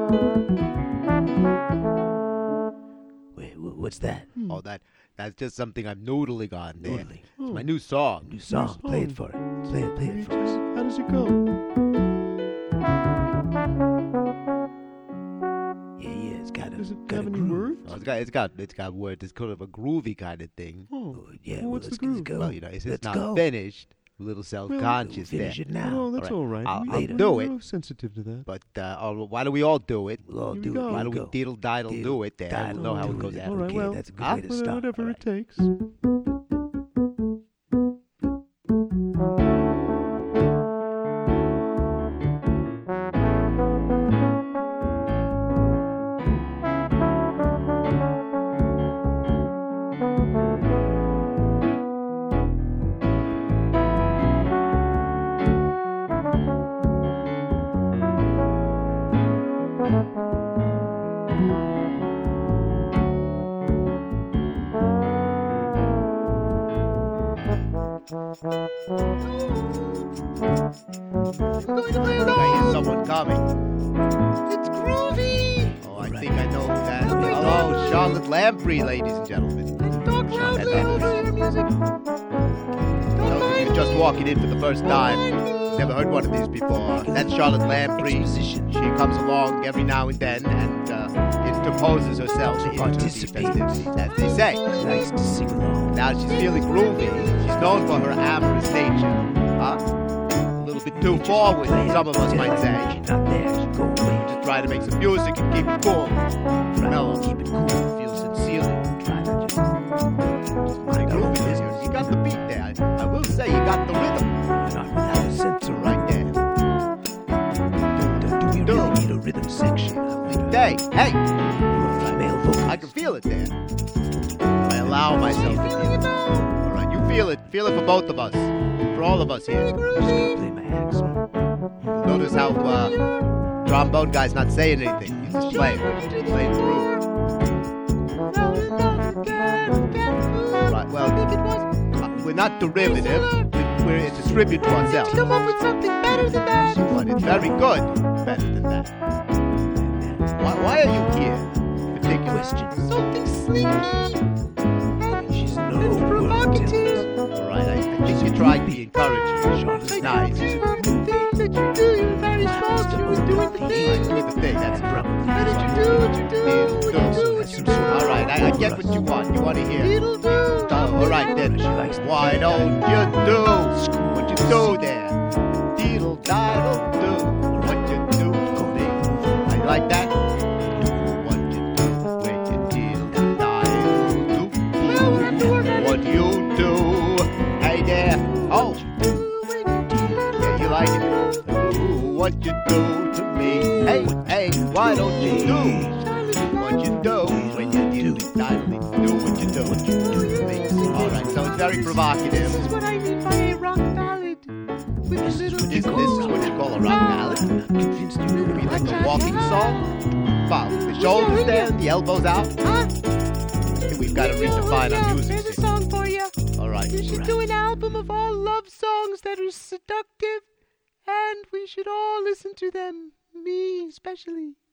Wait, what's that? Oh, that's just something I'm noodling on there. Noodling. It's my new song. New song. Play it for it. Play it for us. How does it go? Yeah, it's got a Does it got have a any groove. words? Oh, it's got words. It's kind of a groovy kind of thing. Oh, Yeah, well, what's let's the groove? go. Well, it's Let's not go. finished. A little self-conscious there. Finish it now. Oh, that's all right. I'll We- do we're it. all sensitive to that. But why don't we all do it? We'll all Here we do go. it. Why Here don't we go. diddle-diddle do it there? We'll know how it do goes out. All right, Okay, well, that's a good way to start. whatever All it takes. I hear someone coming. It's groovy! Oh, I think I know who that is. Hello, Charlotte Lamprey, ladies and gentlemen. Talk loudly over your music. So if you're just walking in for the first time, never heard one of these before. That's Charlotte Lamprey. She comes along every now and then and interposes herself into the participate. festivities, as they say. Nice to sing along. Now she's feeling groovy. She's known for her amorous nature. A little bit too forward, some of us might say. She's not there. She go away. Just try to make some music and keep it cool. Try Mellow. to keep it cool. Feel sincerely. Try to just mind our own Groovy, business. you got the beat there. I will say you got the rhythm You're not without a censor, right there. Do we really need a rhythm section? Hey, hey, Or a female vocalist? I can feel it there. I allow myself to feel it. All right, you feel it. Feel it for both of us. For all of us here. I'm just gonna play my axe. Notice how trombone guy's not saying anything. He's just playing. Playing through. Right, well, we're not derivative. It's a tribute to ourselves. Come up with something better than that! But it's very good. Better than that. Why are you here? Particular Questions. Something sleepy! She's no It's provocative! All right, I think you tried to encourage her. It's nice. The thing that you do, you're very strong, you're doing the thing! Do the thing. That's What did you do? What you do? What you do? What you do? all right. I get what you want. You want to hear. It'll do! All right then. Why don't you do what you do there? Diddle diddle do what you do to me. I like that. Do what you do when you diddle diddle do. What you do? Hey there. Oh, yeah, you like it. Do what you do to me. Hey, hey, why don't you do what you do when you diddle diddle do what you do to me? All right, so it's very provocative. This is what I mean by a rock ballad. With a little This is what you call a rock ballad. I'm not convinced you Would it be like a walking song? Wow, with the shoulders there, the elbows out. We've got to redefine our music. Here's a song for you. All right. You should do an album of all love songs that are seductive, and we should all listen to them. Me especially.